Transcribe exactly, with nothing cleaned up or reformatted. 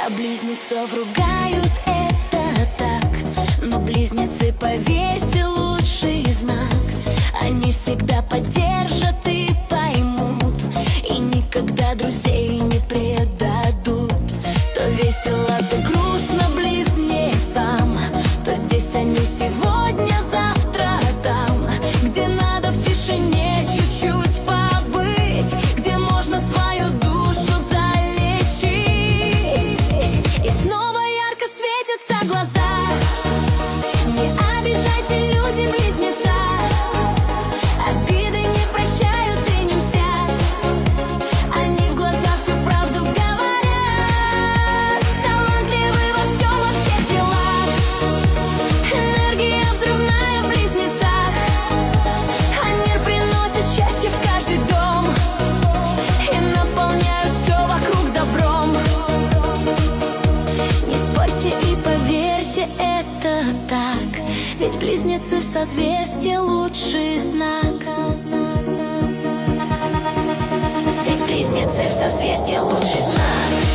А близнецов ругают, это так. Но близнецы, поверьте, лучший знак. Они всегда поддержат и поймут, и никогда друзей не предадут. То весело, то грустно близнецам, то здесь они сегодня, завтра там. Где надо в тишине чуть-чуть побыть, где можно свою душу залечить. И снова ярко светятся глаза. Не обижайте, люди-близнеца, обиды не прощают и не мстят. Они в глаза всю правду говорят, талантливы во всем, во всех делах. Энергия взрывная в близнецах, они приносят счастье в каждый дом и наполняют все вокруг добром. Не спорьте и поверьте, это так. Ведь близнецы в созвездии лучший знак. Ведь близнецы в созвездии лучший знак.